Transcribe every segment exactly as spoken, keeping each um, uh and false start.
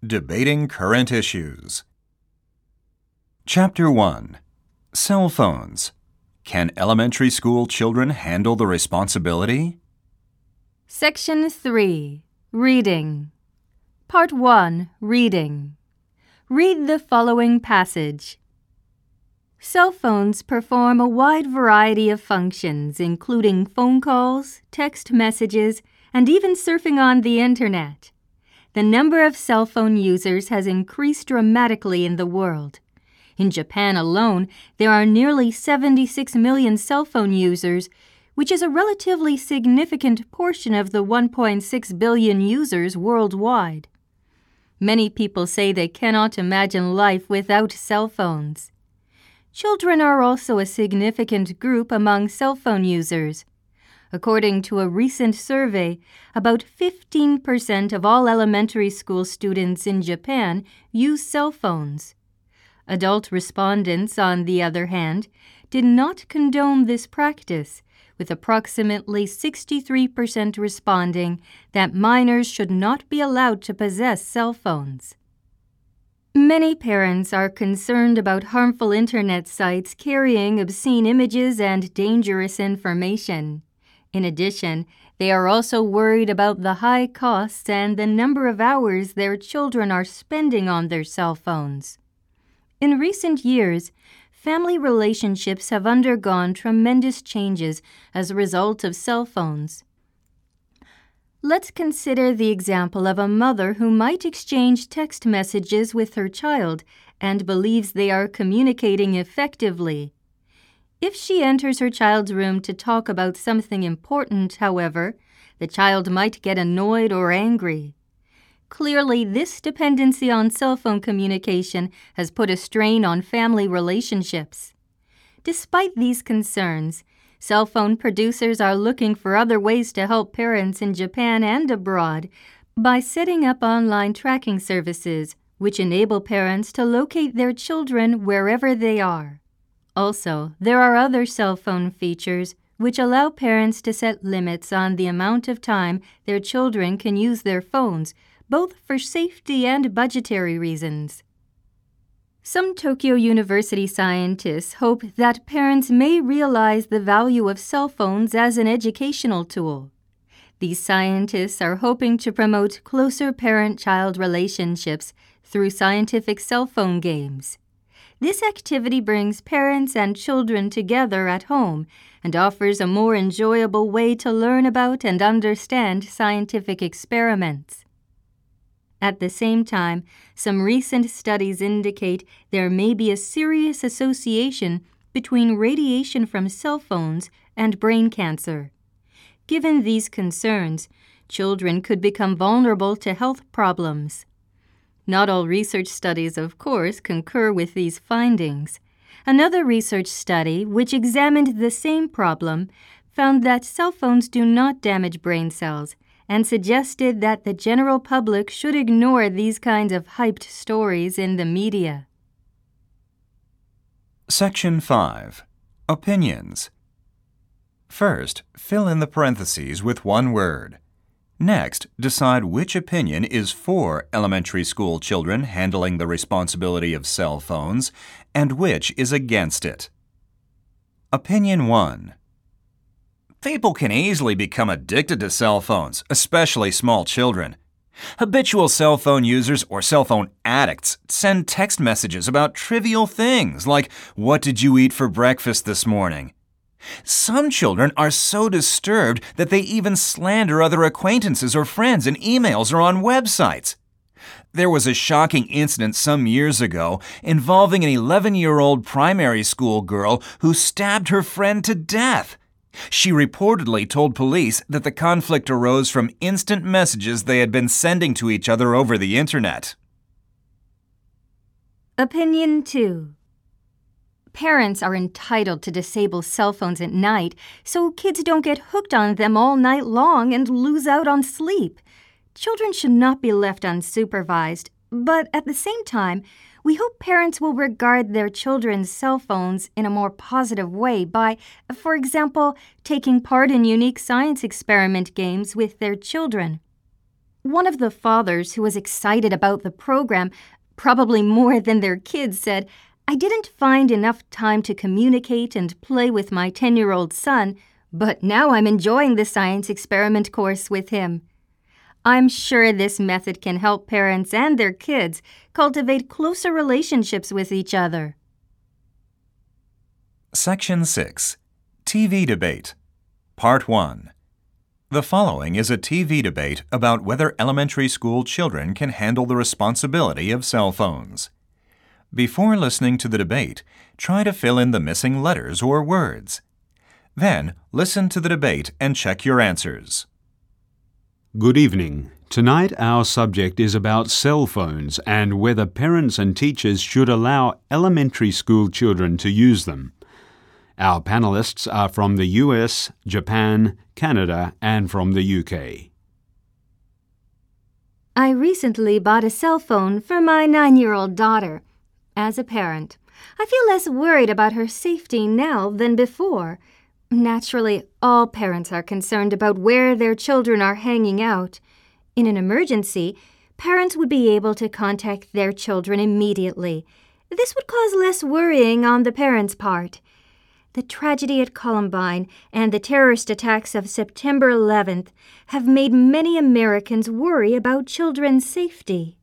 Debating Current Issues. Chapter one. Cell Phones. Can elementary school children handle the responsibility? Section three. Reading. Part one. Reading. Read the following passage. Cell phones perform a wide variety of functions, including phone calls, text messages, and even surfing on the Internet. The number of cell phone users has increased dramatically in the world. In Japan alone, there are nearly seventy-six million cell phone users, which is a relatively significant portion of the one point six billion users worldwide. Many people say they cannot imagine life without cell phones. Children are also a significant group among cell phone users. According to a recent survey, about fifteen percent of all elementary school students in Japan use cell phones. Adult respondents, on the other hand, did not condone this practice, with approximately sixty-three percent responding that minors should not be allowed to possess cell phones. Many parents are concerned about harmful Internet sites carrying obscene images and dangerous information. In addition, they are also worried about the high costs and the number of hours their children are spending on their cell phones. In recent years, family relationships have undergone tremendous changes as a result of cell phones. Let's consider the example of a mother who might exchange text messages with her child and believes they are communicating effectively. If she enters her child's room to talk about something important, however, the child might get annoyed or angry. Clearly, this dependency on cell phone communication has put a strain on family relationships. Despite these concerns, cell phone producers are looking for other ways to help parents in Japan and abroad by setting up online tracking services, which enable parents to locate their children wherever they are. Also, there are other cell phone features which allow parents to set limits on the amount of time their children can use their phones, both for safety and budgetary reasons. Some Tokyo University scientists hope that parents may realize the value of cell phones as an educational tool. These scientists are hoping to promote closer parent-child relationships through scientific cell phone games. This activity brings parents and children together at home and offers a more enjoyable way to learn about and understand scientific experiments. At the same time, some recent studies indicate there may be a serious association between radiation from cell phones and brain cancer. Given these concerns, children could become vulnerable to health problems. Not all research studies, of course, concur with these findings. Another research study, which examined the same problem, found that cell phones do not damage brain cells, and suggested that the general public should ignore these kinds of hyped stories in the media. Section five. Opinions. First, fill in the parentheses with one word. Next, decide which opinion is for elementary school children handling the responsibility of cell phones and which is against it. Opinion one. People can easily become addicted to cell phones, especially small children. Habitual cell phone users or cell phone addicts send text messages about trivial things like, "What did you eat for breakfast this morning?" Some children are so disturbed that they even slander other acquaintances or friends in emails or on websites. There was a shocking incident some years ago involving an eleven-year-old primary school girl who stabbed her friend to death. She reportedly told police that the conflict arose from instant messages they had been sending to each other over the Internet. Opinion two. Parents are entitled to disable cell phones at night so kids don't get hooked on them all night long and lose out on sleep. Children should not be left unsupervised, but at the same time, we hope parents will regard their children's cell phones in a more positive way by, for example, taking part in unique science experiment games with their children. One of the fathers who was excited about the program, probably more than their kids, said, "I didn't find enough time to communicate and play with my ten-year-old son, but now I'm enjoying the science experiment course with him." I'm sure this method can help parents and their kids cultivate closer relationships with each other. Section six. T V Debate. Part one. The following is a T V debate about whether elementary school children can handle the responsibility of cell phones. Before listening to the debate, try to fill in the missing letters or words. Then, listen to the debate and check your answers. Good evening. Tonight our subject is about cell phones and whether parents and teachers should allow elementary school children to use them. Our panelists are from the U S, Japan, Canada, and from the U K. I recently bought a cell phone for my nine-year-old daughter. As a parent, I feel less worried about her safety now than before. Naturally, all parents are concerned about where their children are hanging out. In an emergency, parents would be able to contact their children immediately. This would cause less worrying on the parents' part. The tragedy at Columbine and the terrorist attacks of September eleventh have made many Americans worry about children's safety.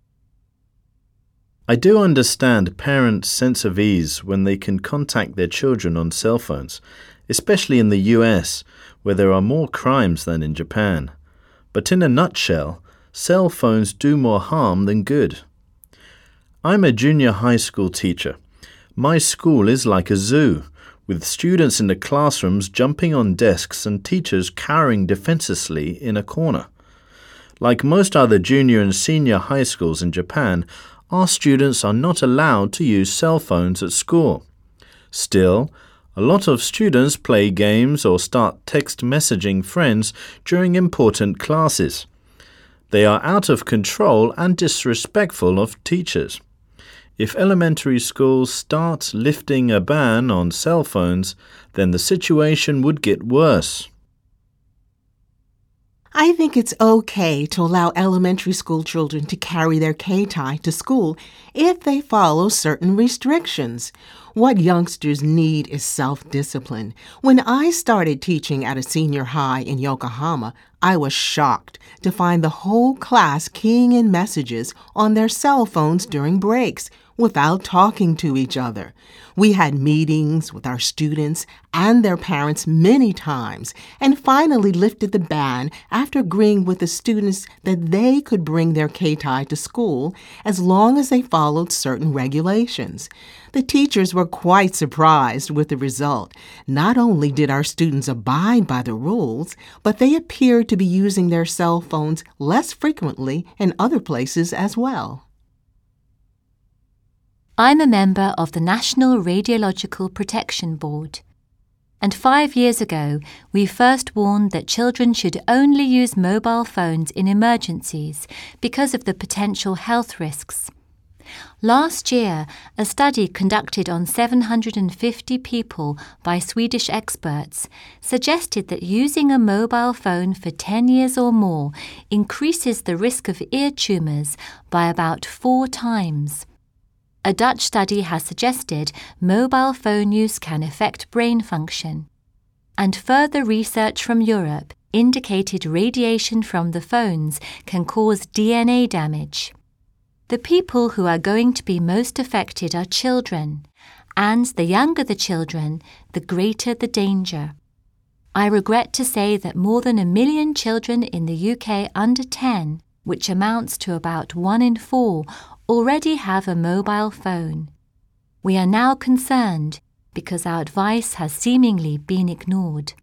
I do understand parents' sense of ease when they can contact their children on cell phones, especially in the U S, where there are more crimes than in Japan. But in a nutshell, cell phones do more harm than good. I'm a junior high school teacher. My school is like a zoo, with students in the classrooms jumping on desks and teachers cowering defensively in a corner. Like most other junior and senior high schools in Japan, our students are not allowed to use cell phones at school. Still, a lot of students play games or start text messaging friends during important classes. They are out of control and disrespectful of teachers. If elementary schools start lifting a ban on cell phones, then the situation would get worse. I think it's okay to allow elementary school children to carry their K-tie to school if they follow certain restrictions. What youngsters need is self-discipline. When I started teaching at a senior high in Yokohama, I was shocked to find the whole class keying in messages on their cell phones during breaks without talking to each other. We had meetings with our students and their parents many times and finally lifted the ban after agreeing with the students that they could bring their K-tie to school as long as they followed certain regulations. The teachers were quite surprised with the result. Not only did our students abide by the rules, but they appeared to be using their cell phones less frequently in other places as well. I'm a member of the National Radiological Protection Board, and five years ago we first warned that children should only use mobile phones in emergencies because of the potential health risks. Last year, a study conducted on seven hundred fifty people by Swedish experts suggested that using a mobile phone for ten years or more increases the risk of ear tumours by about four times. A Dutch study has suggested mobile phone use can affect brain function, and further research from Europe indicated radiation from the phones can cause D N A damage. The people who are going to be most affected are children, and the younger the children, the greater the danger. I regret to say that more than a million children in the U K under ten, which amounts to about one in four, already have a mobile phone. We are now concerned because our advice has seemingly been ignored.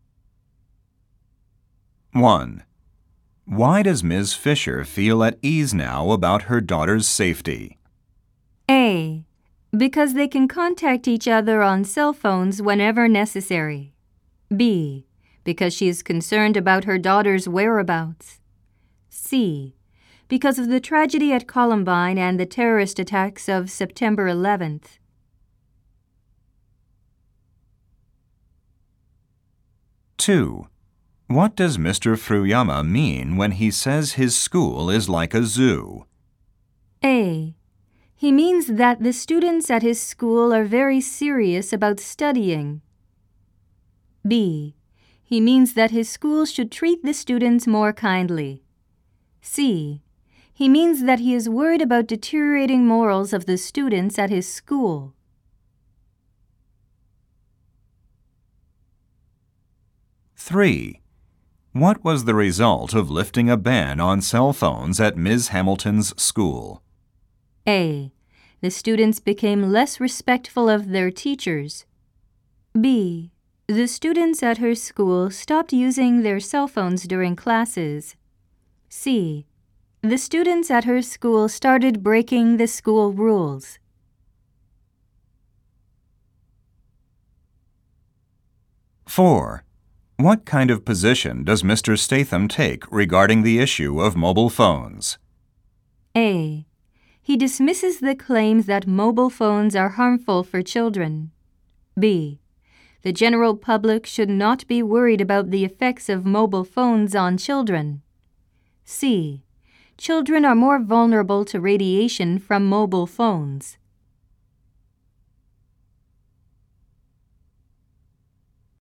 one. Why does Miz Fisher feel at ease now about her daughter's safety? A. Because they can contact each other on cell phones whenever necessary. B. Because she is concerned about her daughter's whereabouts. C. Because of the tragedy at Columbine and the terrorist attacks of September eleventh. two. What does Mister Furuyama mean when he says his school is like a zoo? A. He means that the students at his school are very serious about studying. B. He means that his school should treat the students more kindly. C. He means that he is worried about deteriorating morals of the students at his school. three. What was the result of lifting a ban on cell phones at Miz Hamilton's school? A. The students became less respectful of their teachers. B. The students at her school stopped using their cell phones during classes. C. The students at her school started breaking the school rules. four. What kind of position does Mister Statham take regarding the issue of mobile phones? A. He dismisses the claims that mobile phones are harmful for children. B. The general public should not be worried about the effects of mobile phones on children. C. Children are more vulnerable to radiation from mobile phones.